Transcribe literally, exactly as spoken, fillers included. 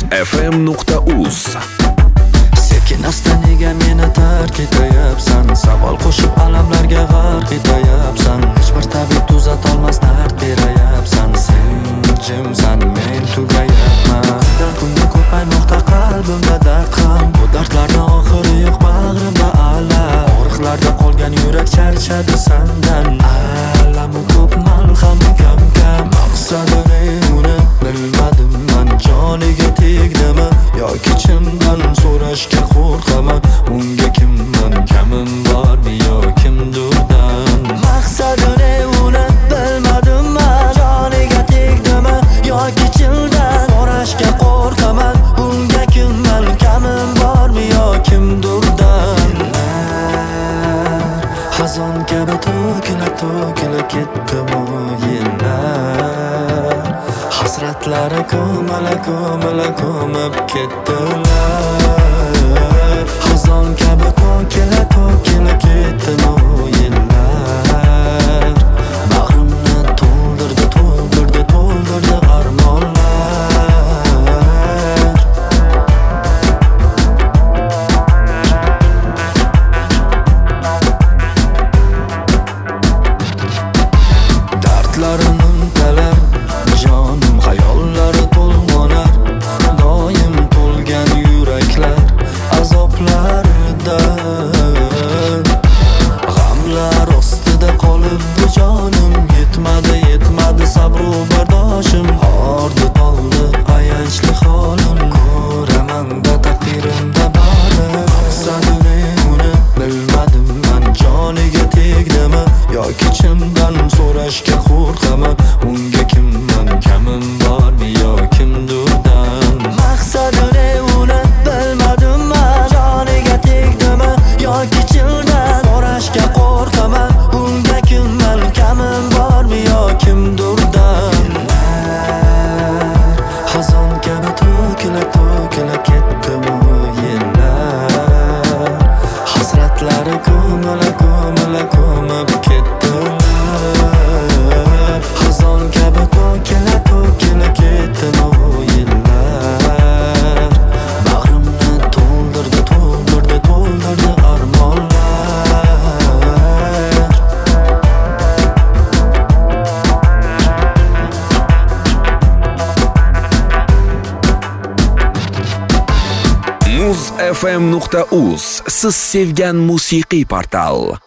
f m nuqta uz. Sekin asta nega meni tark etayapsan? Savol qo'shib alamlarga g'arq etayapsan. Hech bir tabib tuzatolmas dard berayapsan. Sen jimsan, men tugayapman. Kundan kunga ko'paymoqda qalbimda dard ham. Bu dardlarni oxiri yo'q bag'rimda alam. Og'riqlarda qolgan yurak charchadi sendan. Alamu ko'p, malhamu kam kam. Maqsadini uni bilmadim man. Joniga tegdimi yoki chindan so'rashga qo'rqaman. Unga kimman, kamim bormi yo kimdirdan? Maqsadini uni bilmadim man. Joniga tegdimi yoki chindan so'rashga qo'rqaman. Unga kimman, kamim bormi yo kimdirdan? Xazon kabi to'kila to'kila ketdimi yillar. Hasratlari ko'mala ko'mala ko'mib ketdilar. Xazon kabi to'kila to'kila ketdimi yillar. Bag'rimni to'ldirdi to'ldirdi to'ldirdi armonlar. Dardlarini talar jonim, xayollari to'lg'onar. Doim to'lgan yuraklar azoblarida. G'amlar ostida qolib bu jonim. Yetmadi yetmadi sabru bardoshim. Hordi qoldi ayanchli holim. Ko'raman-da taqdirimda bari. Maqsadini uni bilmadim man. Joniga tegdimi yoki chindan so'rashga qo'rqaman. Unga kimman, kamim bormi yo kimdirdan? Maqsadini uni bilmadim man. Joniga tegdimi yoki chindan so'rashga qo'rqaman. Unga kimman, kamim bormi yo kimdirdan? Xazon kabi to'kila to'kila ketdimi yillar. Hasratlari ko'mala ko'mala ko'mib ketdilar. Xazon kabi to'kila to'kila ketdimi yillar. Bag'rimni to'ldirdi to'ldirdi to'ldirdi armonlar. muz f m nuqta uz siz sevgan musiqiy portal.